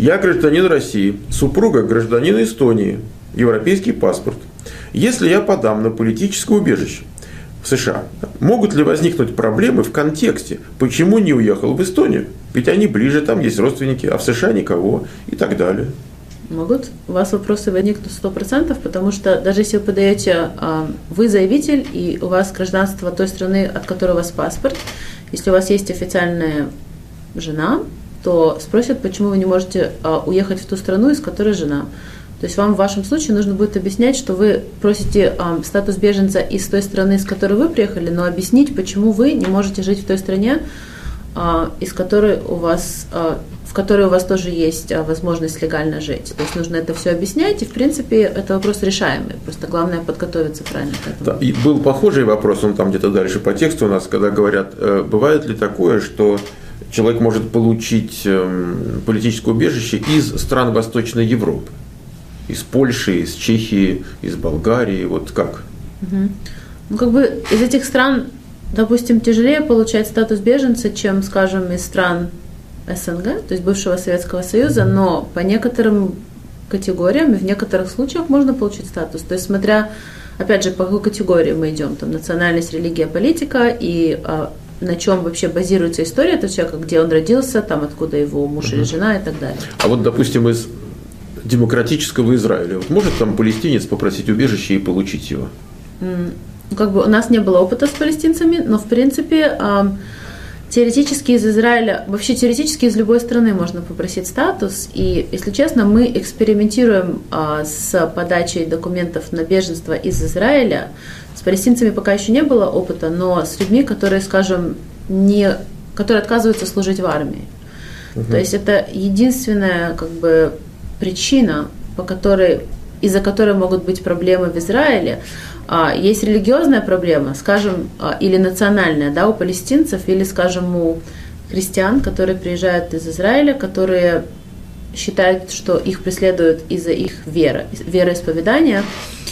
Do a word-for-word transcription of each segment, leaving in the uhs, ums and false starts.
Я гражданин России, супруга гражданина Эстонии, европейский паспорт. Если я подам на политическое убежище в США, могут ли возникнуть проблемы в контексте, почему не уехал в Эстонию? Ведь они ближе, там есть родственники, а в США никого и так далее. Могут. У вас вопросы возникнут сто процентов, потому что даже если вы подаете, вы заявитель, и у вас гражданство той страны, от которой у вас паспорт, если у вас есть официальная жена, то спросят, почему вы не можете уехать в ту страну, из которой жена. То есть вам в вашем случае нужно будет объяснять, что вы просите статус беженца из той страны, из которой вы приехали, но объяснить, почему вы не можете жить в той стране, из которой у вас, в которой у вас тоже есть возможность легально жить. То есть нужно это все объяснять, и в принципе это вопрос решаемый. Просто главное подготовиться правильно к этому. Да, и был похожий вопрос, он там где-то дальше по тексту у нас, когда говорят, бывает ли такое, что человек может получить политическое убежище из стран Восточной Европы, из Польши, из Чехии, из Болгарии, вот как? Угу. Ну как бы из этих стран, допустим, тяжелее получать статус беженца, чем, скажем, из стран СНГ, то есть бывшего Советского Союза, но по некоторым категориям и в некоторых случаях можно получить статус. То есть смотря, опять же, по какой категории мы идем, там национальность, религия, политика и а, на чем вообще базируется история этого человека, где он родился, там откуда его муж uh-huh. или жена и так далее. А вот, допустим, из демократического Израиля, вот может там палестинец попросить убежище и получить его? Mm. Как бы у нас не было опыта с палестинцами, но в принципе теоретически из Израиля, вообще теоретически из любой страны можно попросить статус. И, если честно, мы экспериментируем с подачей документов на беженство из Израиля. С палестинцами пока еще не было опыта, но с людьми, которые, скажем, не, которые отказываются служить в армии. Угу. То есть это единственная как бы причина, по которой, из-за которой могут быть проблемы в Израиле. Есть религиозная проблема, скажем, или национальная, да, у палестинцев, или, скажем, у христиан, которые приезжают из Израиля, которые считают, что их преследуют из-за их веры, вероисповедания.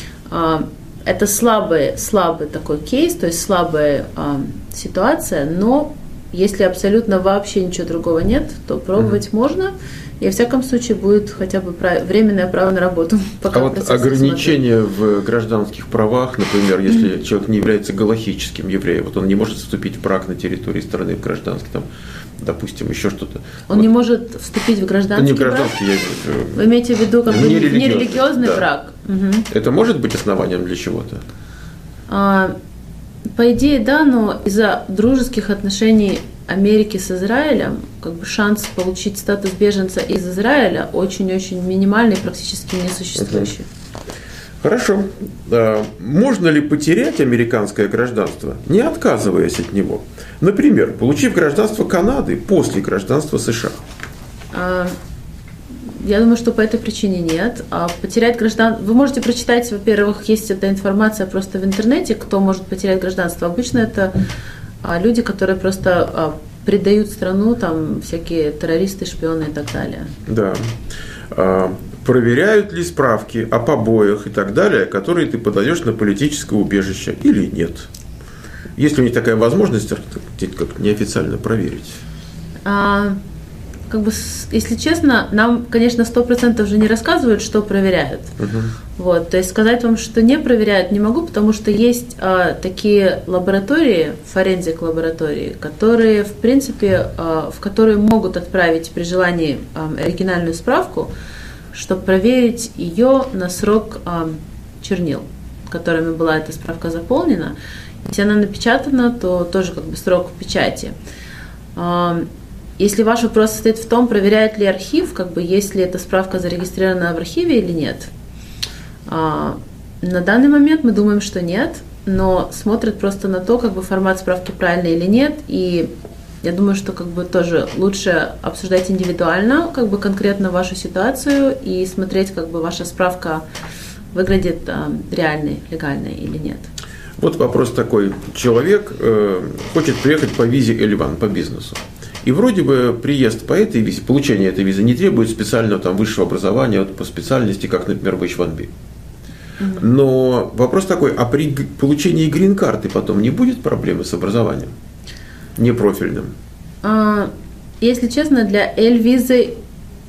Это слабый, слабый такой кейс, то есть слабая ситуация, но если абсолютно вообще ничего другого нет, то пробовать mm-hmm. можно. И, во всяком случае, будет хотя бы право, временное право на работу. Пока а вот ограничения в гражданских правах, например, если mm-hmm. человек не является галахическим евреем, вот он не может вступить в брак на территории страны в гражданский, там, допустим, еще что-то. Он вот. Не может вступить в гражданский не в гражданский, брак? Я... Вы имеете в виду как бы нерелигиозный, нерелигиозный да. брак? Угу. Это может быть основанием для чего-то? А, по идее, да, но из-за дружеских отношений Америки с Израилем, как бы шанс получить статус беженца из Израиля очень-очень минимальный, практически несуществующий. Хорошо. А можно ли потерять американское гражданство, не отказываясь от него? Например, получив гражданство Канады после гражданства США? А, я думаю, что по этой причине нет. А потерять гражданство... Вы можете прочитать, во-первых, есть эта информация просто в интернете, кто может потерять гражданство. Обычно это люди, которые просто предают страну, там всякие террористы, шпионы и так далее. Да. А, проверяют ли справки о побоях и так далее, которые ты подаешь на политическое убежище или нет? Есть ли у них такая возможность как неофициально проверить? А, как бы, если честно, нам, конечно, сто процентов же не рассказывают, что проверяют. Uh-huh. Вот, то есть сказать вам, что не проверяют, не могу, потому что есть а, такие лаборатории, форензик лаборатории, которые, в принципе, а, в которые могут отправить при желании а, оригинальную справку, чтобы проверить ее на срок а, чернил, которыми была эта справка заполнена. Если она напечатана, то тоже как бы срок печати. А, Если ваш вопрос состоит в том, проверяет ли архив, как бы, есть ли эта справка зарегистрирована в архиве или нет, а, на данный момент мы думаем, что нет, но смотрят просто на то, как бы формат справки правильный или нет, и я думаю, что как бы тоже лучше обсуждать индивидуально, как бы конкретно вашу ситуацию и смотреть, как бы ваша справка выглядит а, реальной, легальной или нет. Вот вопрос такой: человек э, хочет приехать по визе эль один, по бизнесу. И вроде бы приезд по этой визе, получение этой визы не требует специального там, высшего образования вот, по специальности, как, например, в эйч один би. Mm-hmm. Но вопрос такой: а при получении грин-карты потом не будет проблемы с образованием непрофильным? А, если честно, для L-визы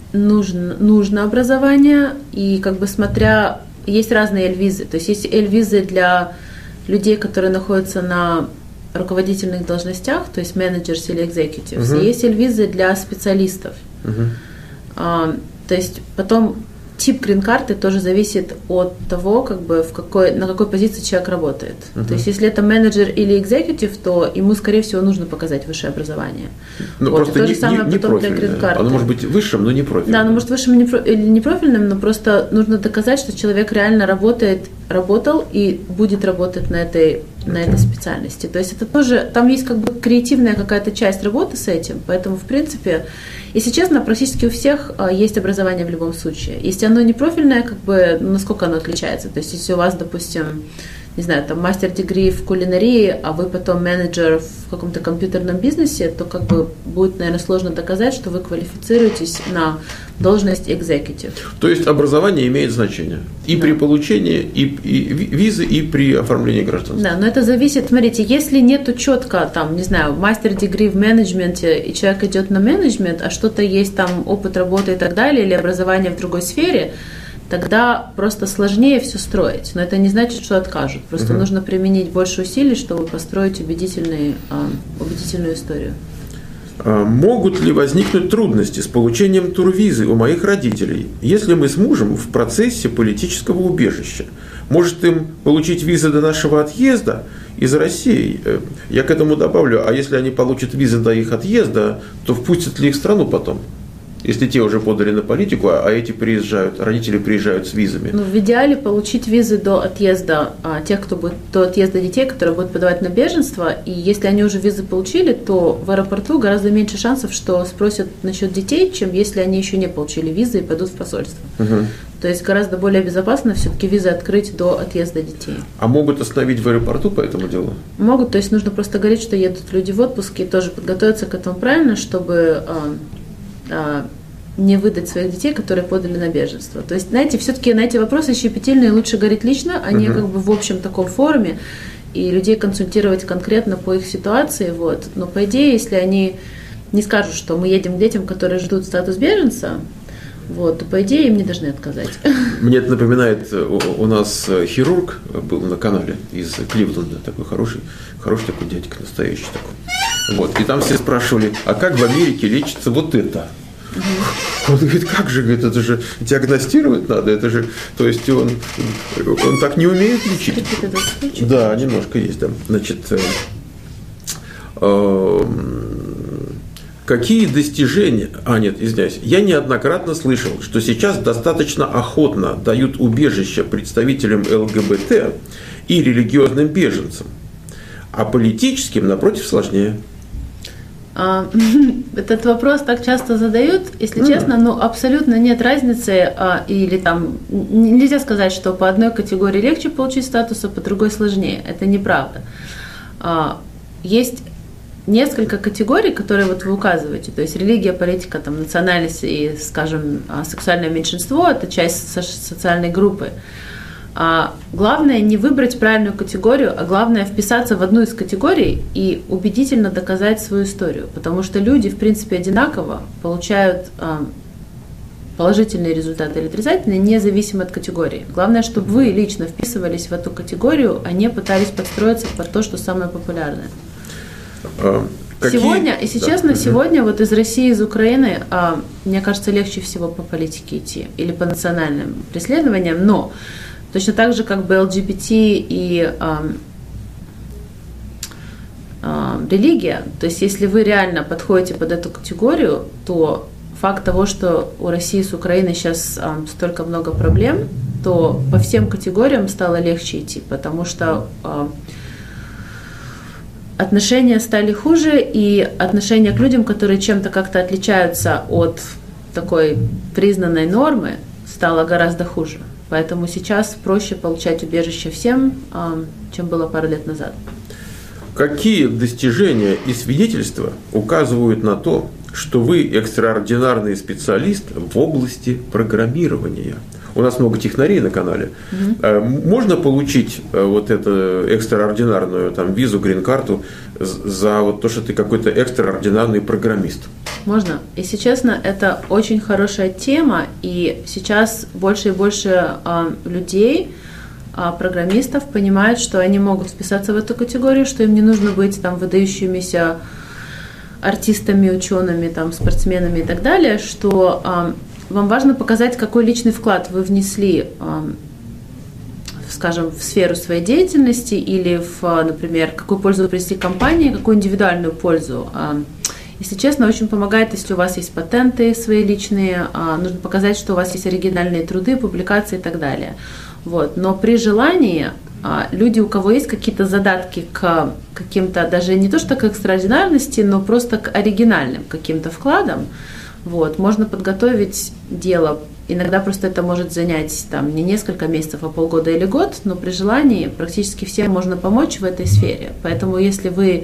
нужно, нужно образование, и как бы смотря, есть разные эль-визы, то есть есть эль-визы для людей, которые находятся на руководительных должностях, то есть менеджерс или executives, uh-huh. и есть эль-визы для специалистов. Uh-huh. А, то есть потом тип грин-карты тоже зависит от того, как бы в какой, на какой позиции человек работает. Uh-huh. То есть если это менеджер или экзекутив, то ему, скорее всего, нужно показать высшее образование. Ну, вот. просто то не, же самое не, не потом для грин-карты. Оно может быть высшим, но не профильным. Да, оно может быть высшим или не профильным, но просто нужно доказать, что человек реально работает, работал и будет работать на этой, okay. на этой специальности. То есть это тоже, там есть как бы креативная какая-то часть работы с этим, поэтому, в принципе, если честно, практически у всех есть образование в любом случае. Если оно не профильное, как бы, ну, насколько оно отличается? То есть если у вас, допустим, не знаю, там мастер-дегри в кулинарии, а вы потом менеджер в каком-то компьютерном бизнесе, то как бы будет, наверное, сложно доказать, что вы квалифицируетесь на должность executive. То есть образование имеет значение и да. при получении и, и визы, и при оформлении гражданства. Да, но это зависит, смотрите, если нету четко, там, не знаю, мастер-дегри в менеджменте, и человек идет на менеджмент, а что-то есть там опыт работы и так далее, или образование в другой сфере, тогда просто сложнее все строить. Но это не значит, что откажут. Просто угу. нужно применить больше усилий, чтобы построить убедительный, убедительную историю. Могут ли возникнуть трудности с получением турвизы у моих родителей, если мы с мужем в процессе политического убежища? Может им получить визы до нашего отъезда из России? Я к этому добавлю, а если они получат визы до их отъезда, то впустят ли их в страну потом? Если те уже подали на политику, а эти приезжают, родители приезжают с визами. Ну, в идеале получить визы до отъезда а, тех, кто будет, до отъезда детей, которые будут подавать на беженство. И если они уже визы получили, то в аэропорту гораздо меньше шансов, что спросят насчет детей, чем если они еще не получили визы и пойдут в посольство. Угу. То есть гораздо более безопасно все-таки визы открыть до отъезда детей. А могут остановить в аэропорту по этому делу? Могут, то есть нужно просто говорить, что едут люди в отпуск и тоже подготовиться к этому правильно, чтобы... А, не выдать своих детей, которые подали на беженство. То есть, знаете, все-таки на эти вопросы щепетильные лучше говорить лично, а не uh-huh. как бы в общем таком форуме, и людей консультировать конкретно по их ситуации. Вот. Но по идее, если они не скажут, что мы едем к детям, которые ждут статус беженца, вот, то по идее им не должны отказать. Мне это напоминает, у нас хирург был на канале из Кливленда, такой хороший, хороший такой дядька, настоящий такой. Вот. И там все спрашивали, а как в Америке лечится вот это? Угу. Он говорит, как же, говорит, это же диагностировать надо, это же, то есть он, он так не умеет лечить. Да, немножко есть, да. Значит, э, э, какие достижения, а нет, извиняюсь, я неоднократно слышал, что сейчас достаточно охотно дают убежище представителям эл гэ бэ тэ и религиозным беженцам, а политическим, напротив, сложнее. Этот вопрос так часто задают, если mm-hmm. честно, но абсолютно нет разницы, или там нельзя сказать, что по одной категории легче получить статус, а по другой сложнее. Это неправда. Есть несколько категорий, которые вот вы указываете, то есть религия, политика, там, национальность и, скажем, сексуальное меньшинство – это часть социальной группы. А главное не выбрать правильную категорию, а главное вписаться в одну из категорий и убедительно доказать свою историю. Потому что люди, в принципе, одинаково получают а, положительные результаты или отрицательные, независимо от категории. Главное, чтобы вы лично вписывались в эту категорию, а не пытались подстроиться под то, что самое популярное. А, какие... Сегодня, если да. честно, угу. сегодня вот из России, из Украины, а, мне кажется, легче всего по политике идти или по национальным преследованиям, но точно так же, как бы эл джи би ти и э, э, религия, то есть если вы реально подходите под эту категорию, то факт того, что у России с Украиной сейчас э, столько много проблем, то по всем категориям стало легче идти, потому что э, отношения стали хуже, и отношения к людям, которые чем-то как-то отличаются от такой признанной нормы, стало гораздо хуже. Поэтому сейчас проще получать убежище всем, чем было пару лет назад. Какие достижения и свидетельства указывают на то, что вы экстраординарный специалист в области программирования? У нас много технарей на канале. Угу. Можно получить вот эту экстраординарную там, визу, грин-карту за вот то, что ты какой-то экстраординарный программист? Можно? Если честно, это очень хорошая тема, и сейчас больше и больше э, людей, э, программистов понимают, что они могут вписаться в эту категорию, что им не нужно быть там выдающимися артистами, учеными, там, спортсменами и так далее, что э, вам важно показать, какой личный вклад вы внесли, э, скажем, в сферу своей деятельности или, в, например, какую пользу вы принесли компании, какую индивидуальную пользу. Если честно, очень помогает, если у вас есть патенты свои личные, нужно показать, что у вас есть оригинальные труды, публикации и так далее. Вот. Но при желании люди, у кого есть какие-то задатки к каким-то, даже не то что к экстраординарности, но просто к оригинальным каким-то вкладам, вот, можно подготовить дело. Иногда просто это может занять там, не несколько месяцев, а полгода или год, но при желании практически всем можно помочь в этой сфере. Поэтому если вы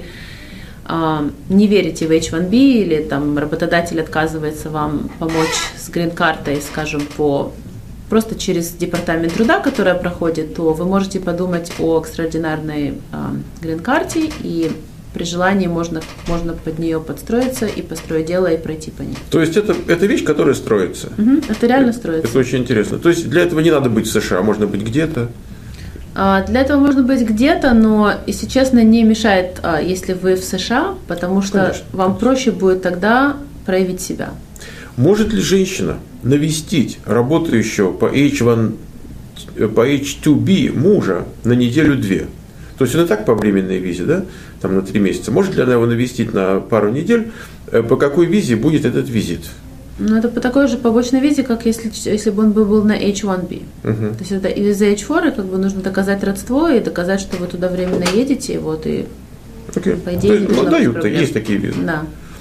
э, не верите в эйч один би или там, работодатель отказывается вам помочь с грин-картой, скажем, по, просто через департамент труда, которая проходит, то вы можете подумать о экстраординарной э, грин-карте, и при желании можно, можно под нее подстроиться и построить дело, и пройти по ней. То есть это, это вещь, которая строится? Угу, это реально это, строится. Это очень интересно. То есть для этого не надо быть в США, можно быть где-то? А, для этого можно быть где-то, но, если честно, не мешает, а, если вы в США, потому что Конечно. Вам проще будет тогда проявить себя. Может ли женщина навестить работающего по эйч один, по эйч два би мужа на неделю-две? То есть он и так по временной визе, да, там на три месяца. Может ли она его навестить на пару недель? По какой визе будет этот визит? Ну, это по такой же побочной визе, как если, если бы он был на эйч один би. Uh-huh. То есть это из-за эйч четыре как бы нужно доказать родство и доказать, что вы туда временно едете, вот, и okay. по идее не должно быть проблем. Есть такие визы. Да.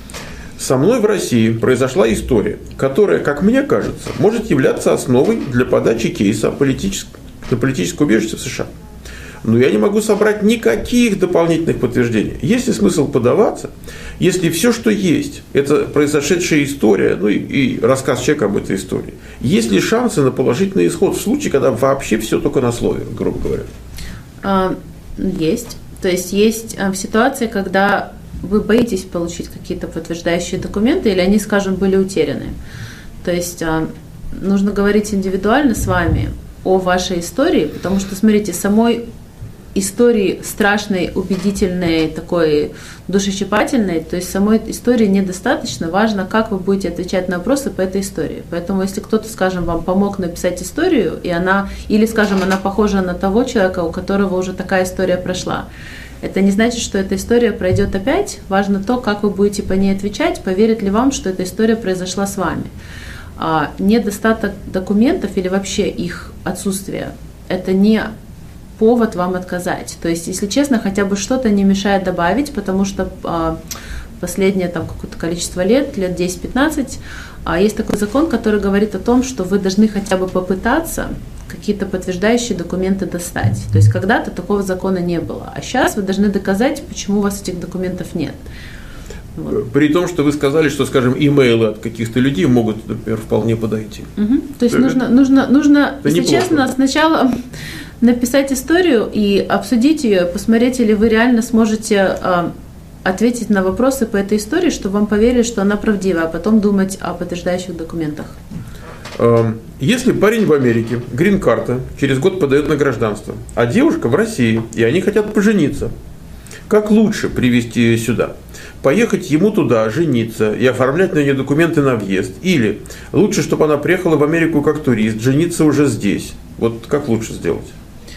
Со мной в России произошла история, которая, как мне кажется, может являться основой для подачи кейса на политическое убежище в США. Но я не могу собрать никаких дополнительных подтверждений. Есть ли смысл подаваться, если все, что есть, это произошедшая история, ну и, и рассказ человека об этой истории? Есть ли шансы на положительный исход в случае, когда вообще все только на слове, грубо говоря? А, есть. То есть есть а, ситуации, когда вы боитесь получить какие-то подтверждающие документы, или они, скажем, были утеряны. То есть а, нужно говорить индивидуально с вами о вашей истории, потому что, смотрите, самой истории страшной, убедительной, такой душещипательной, то есть самой истории недостаточно, важно, как вы будете отвечать на вопросы по этой истории. Поэтому если кто-то, скажем, вам помог написать историю, и она, или, скажем, она похожа на того человека, у которого уже такая история прошла, это не значит, что эта история пройдет опять. Важно то, как вы будете по ней отвечать, поверит ли вам, что эта история произошла с вами. А недостаток документов или вообще их отсутствие – это не повод вам отказать. То есть, если честно, хотя бы что-то не мешает добавить, потому что а, последнее там какое-то количество лет, лет десять-пятнадцать, а, есть такой закон, который говорит о том, что вы должны хотя бы попытаться какие-то подтверждающие документы достать. То есть, когда-то такого закона не было, а сейчас вы должны доказать, почему у вас этих документов нет. Вот. При том, что вы сказали, что, скажем, имейлы от каких-то людей могут, например, вполне подойти. Угу. То есть, нужно, нужно, нужно если неплохо. Честно, сначала написать историю и обсудить ее, посмотреть, или вы реально сможете э, ответить на вопросы по этой истории, чтобы вам поверили, что она правдива, а потом думать о подтверждающих документах. Если парень в Америке, грин-карта, через год подает на гражданство, а девушка в России, и они хотят пожениться, как лучше привезти ее сюда? Поехать ему туда, жениться и оформлять на нее документы на въезд? Или лучше, чтобы она приехала в Америку как турист, жениться уже здесь? Вот как лучше сделать?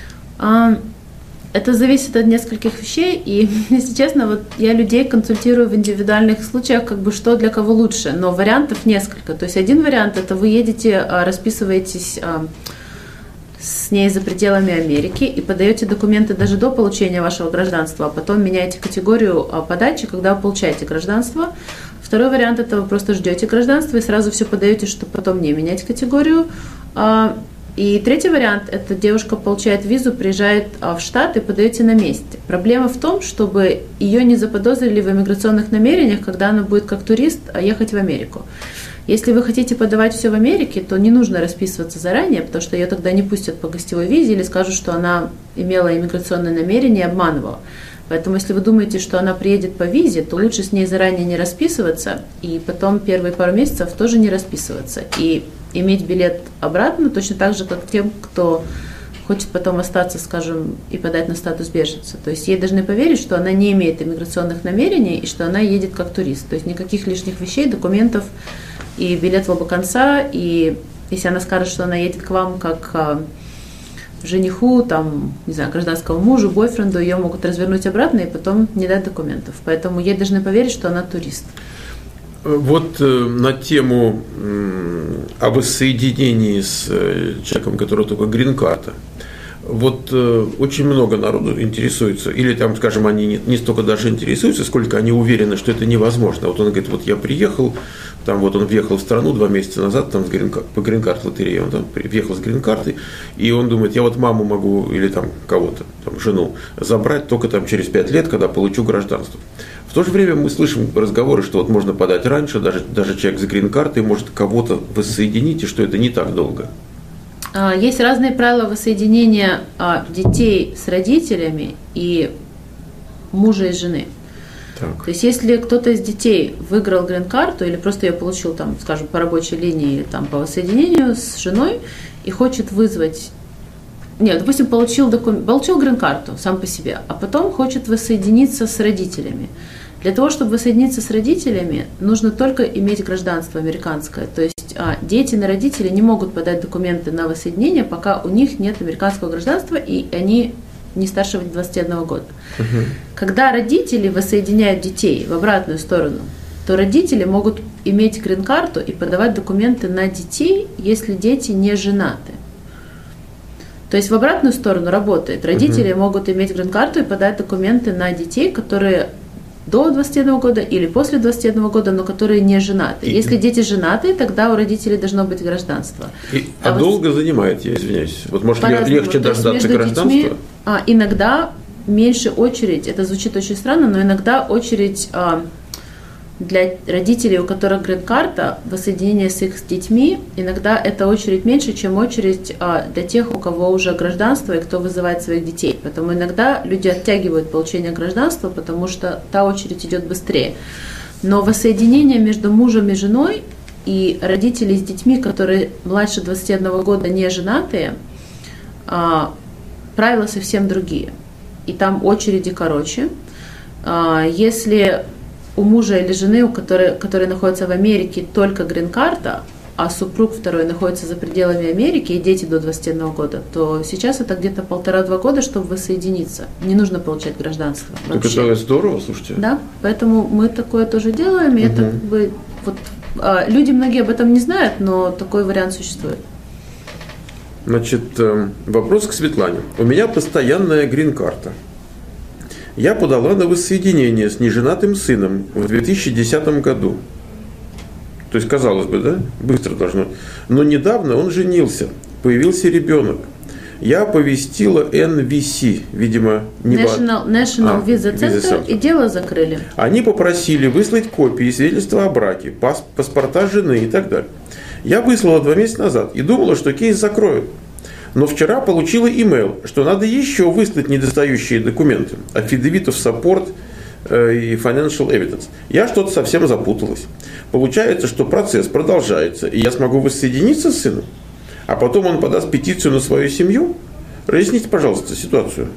Это зависит от нескольких вещей, и, если честно, вот я людей консультирую в индивидуальных случаях, как бы что для кого лучше, но вариантов несколько. То есть один вариант – это вы едете, расписываетесь с ней за пределами Америки и подаете документы даже до получения вашего гражданства, а потом меняете категорию подачи, когда вы получаете гражданство. Второй вариант – это вы просто ждете гражданство и сразу все подаете, чтобы потом не менять категорию. И третий вариант – это девушка получает визу, приезжает в Штат и подаете на месте. Проблема в том, чтобы ее не заподозрили в иммиграционных намерениях, когда она будет как турист ехать в Америку. Если вы хотите подавать все в Америке, то не нужно расписываться заранее, потому что ее тогда не пустят по гостевой визе или скажут, что она имела иммиграционное намерение и обманывала. Поэтому, если вы думаете, что она приедет по визе, то лучше с ней заранее не расписываться, и потом первые пару месяцев тоже не расписываться. И иметь билет обратно точно так же, как тем, кто хочет потом остаться, скажем, и подать на статус беженца. То есть ей должны поверить, что она не имеет иммиграционных намерений, и что она едет как турист. То есть никаких лишних вещей, документов и билет в оба конца. И если она скажет, что она едет к вам как жениху, там, не знаю, гражданскому мужу, бойфренду, ее могут развернуть обратно и потом не дать документов. Поэтому ей должны поверить, что она турист. Вот э, на тему э, о воссоединении с э, человеком, у которого только грин-карта. Вот э, очень много народу интересуется, или там, скажем, они не, не столько даже интересуются, сколько они уверены, что это невозможно. Вот он говорит, вот я приехал, там вот он въехал в страну два месяца назад, там с грин, по грин-карт лотерее, он там въехал с грин-картой, и он думает, я вот маму могу, или там кого-то, там жену, забрать только там через пять лет, когда получу гражданство. В то же время мы слышим разговоры, что вот можно подать раньше, даже, даже человек с грин-картой может кого-то воссоединить, и что это не так долго. Есть разные правила воссоединения детей с родителями и мужа и жены. Так. То есть, если кто-то из детей выиграл грин-карту или просто ее получил, там, скажем, по рабочей линии или там, по воссоединению с женой и хочет вызвать... Нет, допустим, получил, докум... получил грин-карту сам по себе, а потом хочет воссоединиться с родителями. Для того, чтобы воссоединиться с родителями, нужно только иметь гражданство американское. То есть а, дети на родителей не могут подать документы на воссоединение, пока у них нет американского гражданства, и они не старше двадцати одного года. Угу. Когда родители воссоединяют детей в обратную сторону, то родители могут иметь грин-карту и подавать документы на детей, если дети не женаты. То есть в обратную сторону работает. Родители угу. могут иметь грин-карту и подать документы на детей, которые до двадцати одного года или после двадцати одного года, но которые не женаты. И, Если дети женаты, тогда у родителей должно быть гражданство. И, а а долго вот, занимает, я извиняюсь. Вот может легче дождаться гражданства? Детьми, а, иногда меньше очередь, это звучит очень странно, но иногда очередь а, для родителей, у которых грин-карта, воссоединение с их детьми, иногда эта очередь меньше, чем очередь а, для тех, у кого уже гражданство и кто вызывает своих детей. Поэтому иногда люди оттягивают получение гражданства, потому что та очередь идет быстрее. Но воссоединение между мужем и женой и родителей с детьми, которые младше двадцати одного года не женатые, а, правила совсем другие. И там очереди короче. А, если у мужа или жены, у которой, которые находятся в Америке, только грин-карта, а супруг второй находится за пределами Америки и дети до двадцати одного года, то сейчас это где-то полтора-два года, чтобы воссоединиться. Не нужно получать гражданство. Так это здорово, слушайте. Да, поэтому мы такое тоже делаем, и угу. это как бы вот, люди многие об этом не знают, но такой вариант существует. Значит, вопрос к Светлане. У меня постоянная грин-карта. Я подала на воссоединение с неженатым сыном в две тысячи десятом году. То есть, казалось бы, да, быстро должно. Но недавно он женился, появился ребенок. Я оповестила эн ви си, видимо, не National, National а, Visa Center, и дело закрыли. Они попросили выслать копии свидетельства о браке, пас, паспорта жены и так далее. Я выслала два месяца назад и думала, что кейс закроют. Но вчера получила имейл, что надо еще выслать недостающие документы, affidavit of support и financial evidence. Я что-то совсем запуталась. Получается, что процесс продолжается, и я смогу воссоединиться с сыном, а потом он подаст петицию на свою семью? Разъясните, пожалуйста, ситуацию.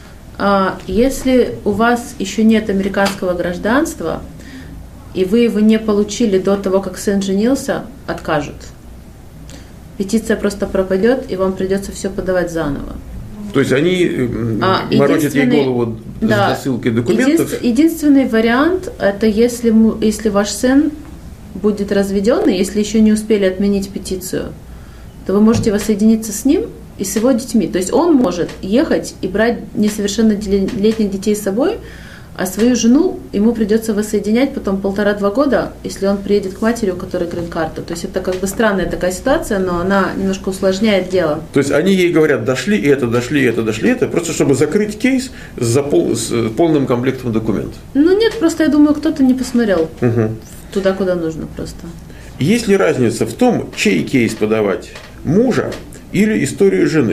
Если у вас еще нет американского гражданства, и вы его не получили до того, как сын женился, откажут. Петиция просто пропадет, и вам придется все подавать заново. То есть они а, морочат ей голову да, с досылкой документов? Единственный, единственный вариант, это если, если ваш сын будет разведен, и если еще не успели отменить петицию, то вы можете воссоединиться с ним и с его детьми. То есть он может ехать и брать несовершеннолетних детей с собой, а свою жену ему придется воссоединять потом полтора-два года, если он приедет к матери, у которой грин-карта. То есть это как бы странная такая ситуация, но она немножко усложняет дело. То есть они ей говорят, дошли это, дошли это, дошли это, просто чтобы закрыть кейс с, пол, с полным комплектом документов. Ну нет, просто я думаю, кто-то не посмотрел угу. туда, куда нужно просто. Есть ли разница в том, чей кейс подавать, мужа или историю жены?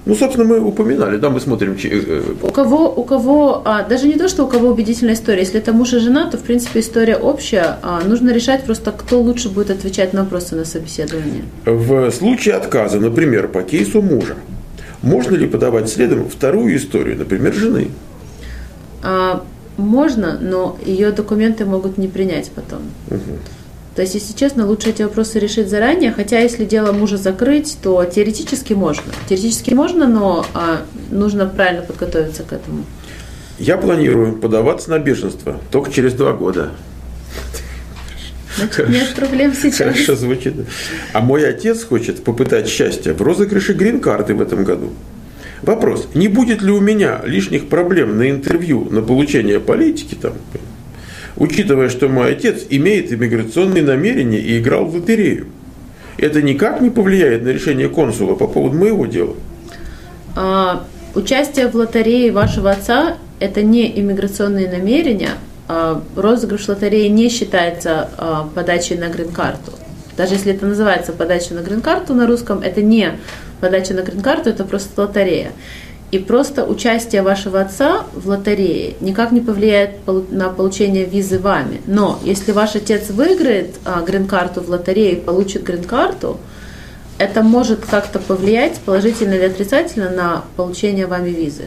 Ну, собственно, мы упоминали, да, мы смотрим. У кого, у кого, а, даже не то, что у кого убедительная история. Если это муж и жена, то, в принципе, история общая. А, нужно решать просто, кто лучше будет отвечать на вопросы на собеседовании. В случае отказа, например, по кейсу мужа, можно ли подавать следом вторую историю, например, жены? А, можно, но ее документы могут не принять потом. Угу. То есть, если честно, лучше эти вопросы решить заранее, хотя если дело мужа закрыть, то теоретически можно. Теоретически можно, но а, нужно правильно подготовиться к этому. Я планирую подаваться на беженство только через два года. Значит, нет проблем сейчас. Хорошо звучит. А мой отец хочет попытать счастье в розыгрыше грин-карты в этом году. Вопрос, не будет ли у меня лишних проблем на интервью, на получение политики там, учитывая, что мой отец имеет иммиграционные намерения и играл в лотерею. Это никак не повлияет на решение консула по поводу моего дела? А, участие в лотерее вашего отца – это не иммиграционные намерения. А, розыгрыш лотереи не считается а, подачей на грин-карту. Даже если это называется подача на грин-карту на русском, это не подача на грин-карту, это просто лотерея. И просто участие вашего отца в лотерее никак не повлияет на получение визы вами. Но если ваш отец выиграет а, грин-карту в лотерее и получит грин-карту, это может как-то повлиять, положительно или отрицательно, на получение вами визы.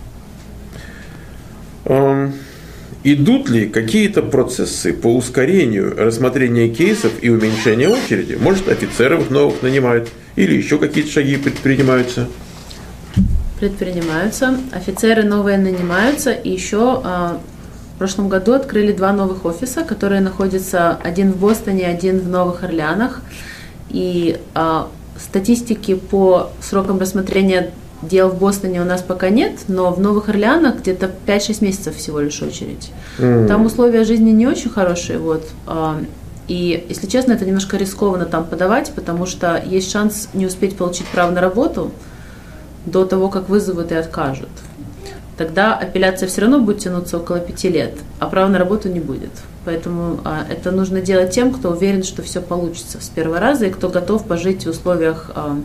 Um, идут ли какие-то процессы по ускорению рассмотрения кейсов и уменьшения очереди? Может, офицеров новых нанимают или еще какие-то шаги предпринимаются? Предпринимаются, офицеры новые нанимаются, и еще а, в прошлом году открыли два новых офиса, которые находятся один в Бостоне, один в Новых Орлеанах. И а, статистики по срокам рассмотрения дел в Бостоне у нас пока нет, но в Новых Орлеанах где-то пять-шесть месяцев всего лишь очередь. Mm. Там условия жизни не очень хорошие, вот. А, и, если честно, это немножко рискованно там подавать, потому что есть шанс не успеть получить право на работу до того, как вызовут и откажут. Тогда апелляция все равно будет тянуться около пяти лет, а права на работу не будет. Поэтому а, это нужно делать тем, кто уверен, что все получится с первого раза, и кто готов пожить в условиях, а,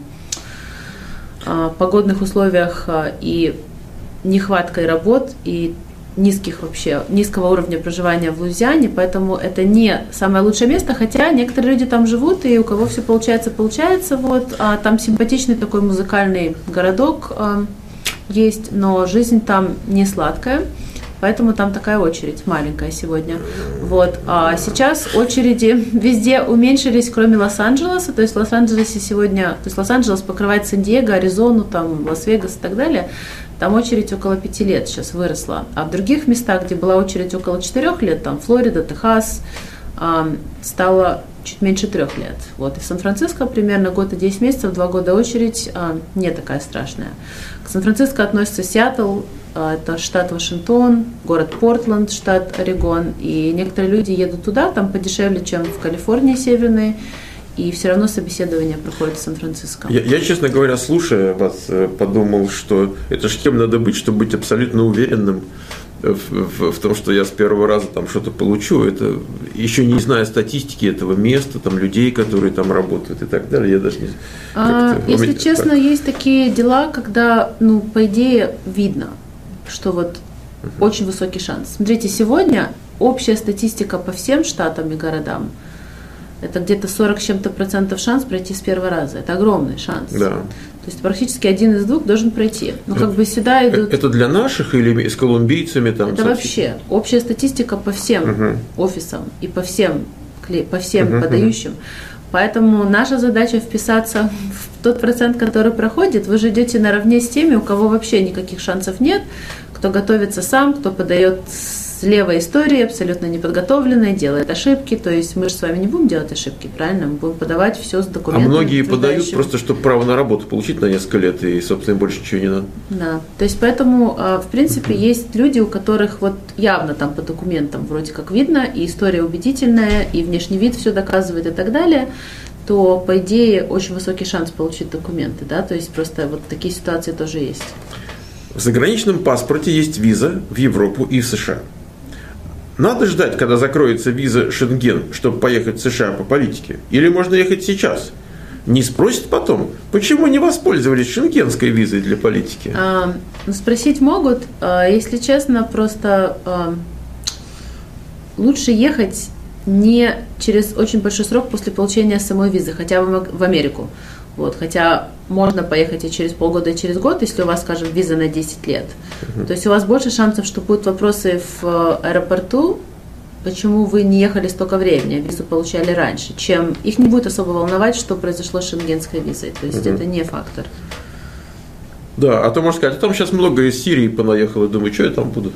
а, погодных условиях а, и нехваткой работ, и низких вообще, низкого уровня проживания в Луизиане, поэтому это не самое лучшее место, хотя некоторые люди там живут, и у кого все получается, получается, вот, а там симпатичный такой музыкальный городок а, есть, но жизнь там не сладкая, поэтому там такая очередь маленькая сегодня, вот, а сейчас очереди везде уменьшились, кроме Лос-Анджелеса, то есть в Лос-Анджелесе сегодня, то есть Лос-Анджелес покрывает Сан-Диего, Аризону, там, Лас-Вегас и так далее. Там очередь около пяти лет сейчас выросла. А в других местах, где была очередь около четырех лет, там Флорида, Техас, стало чуть меньше трех лет. Вот. И в Сан-Франциско примерно год и десять месяцев, два года очередь не такая страшная. К Сан-Франциско относится Сиэтл, это штат Вашингтон, город Портленд, штат Орегон. И некоторые люди едут туда, там подешевле, чем в Калифорнии северной. И все равно собеседование проходит в Сан-Франциско. Я, я, честно говоря, слушая вас, подумал, что это ж кем надо быть, чтобы быть абсолютно уверенным в, в, в том, что я с первого раза там что-то получу. Это еще не зная статистики этого места, там людей, которые там работают и так далее. Я даже не. А, если честно, так. Есть такие дела, когда, ну, по идее, видно, что вот uh-huh. очень высокий шанс. Смотрите, сегодня общая статистика по всем штатам и городам. Это где-то сорок с чем-то процентов шанс пройти с первого раза. Это огромный шанс. Да. То есть практически один из двух должен пройти. Ну, как бы сюда идут... Это для наших или с колумбийцами? Там, это вообще общая статистика по всем угу. офисам и по всем, по всем угу, подающим. Угу. Поэтому наша задача вписаться в тот процент, который проходит. Вы же идете наравне с теми, у кого вообще никаких шансов нет, кто готовится сам, кто подает с левой истории, абсолютно неподготовленной, делает ошибки. То есть мы же с вами не будем делать ошибки, правильно? Мы будем подавать все с документами. А многие подают просто, чтобы право на работу получить на несколько лет, и, собственно, больше ничего не надо. Да, то есть поэтому, в принципе, есть люди, у которых вот явно там по документам вроде как видно, и история убедительная, и внешний вид все доказывает и так далее, то, по идее, очень высокий шанс получить документы, да, то есть просто вот такие ситуации тоже есть. В заграничном паспорте есть виза в Европу и в США. Надо ждать, когда закроется виза Шенген, чтобы поехать в США по политике? Или можно ехать сейчас? не спросят потом, почему не воспользовались шенгенской визой для политики? А, спросить могут. А, если честно, просто а, лучше ехать не через очень большой срок после получения самой визы, хотя бы в Америку. Вот, хотя можно поехать и через полгода, и через год, если у вас, скажем, виза на десять лет. Uh-huh. То есть у вас больше шансов, что будут вопросы в аэропорту, почему вы не ехали столько времени, а визу получали раньше, чем их не будет особо волновать, что произошло с шенгенской визой. То есть uh-huh. это не фактор. Да, а то можно сказать, а там сейчас много из Сирии понаехало, думаю, что я там буду?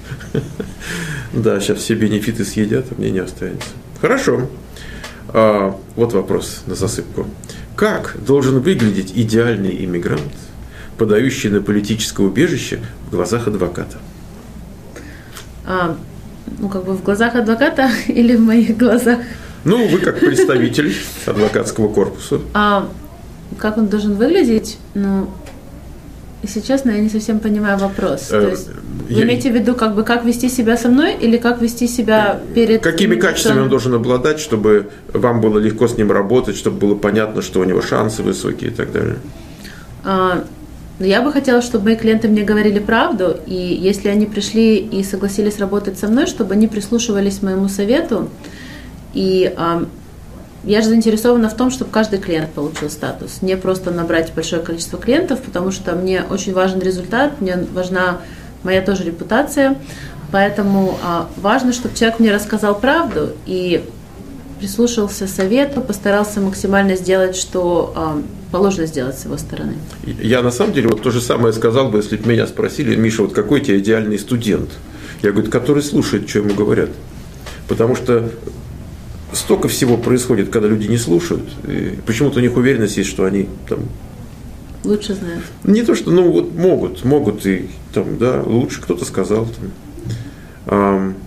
Да, сейчас все бенефиты съедят, а мне не останется. Хорошо. Вот вопрос на засыпку. Как должен выглядеть идеальный иммигрант, подающий на политическое убежище в глазах адвоката? А, ну, как бы в глазах адвоката или в моих глазах? Ну, вы как представитель адвокатского корпуса. А, как он должен выглядеть? Ну, если честно, я не совсем понимаю вопрос. То есть, вы я... имеете в виду, как бы, как вести себя со мной или как вести себя перед... Какими качествами он должен обладать, чтобы вам было легко с ним работать, чтобы было понятно, что у него шансы высокие и так далее? А, я бы хотела, чтобы мои клиенты мне говорили правду, и если они пришли и согласились работать со мной, чтобы они прислушивались к моему совету. И а, я же заинтересована в том, чтобы каждый клиент получил статус. Не просто набрать большое количество клиентов, потому что мне очень важен результат, мне важна моя тоже репутация. Поэтому а, важно, чтобы человек мне рассказал правду и прислушался к совету, постарался максимально сделать, что а, положено сделать с его стороны. Я на самом деле вот то же самое сказал бы, если бы меня спросили: Миша, вот какой у тебя идеальный студент? Я говорю, который слушает, что ему говорят. Потому что столько всего происходит, когда люди не слушают, и почему-то у них уверенность есть, что они там лучше знают. Не то, что, ну вот могут, могут и там, да, лучше кто-то сказал. Там.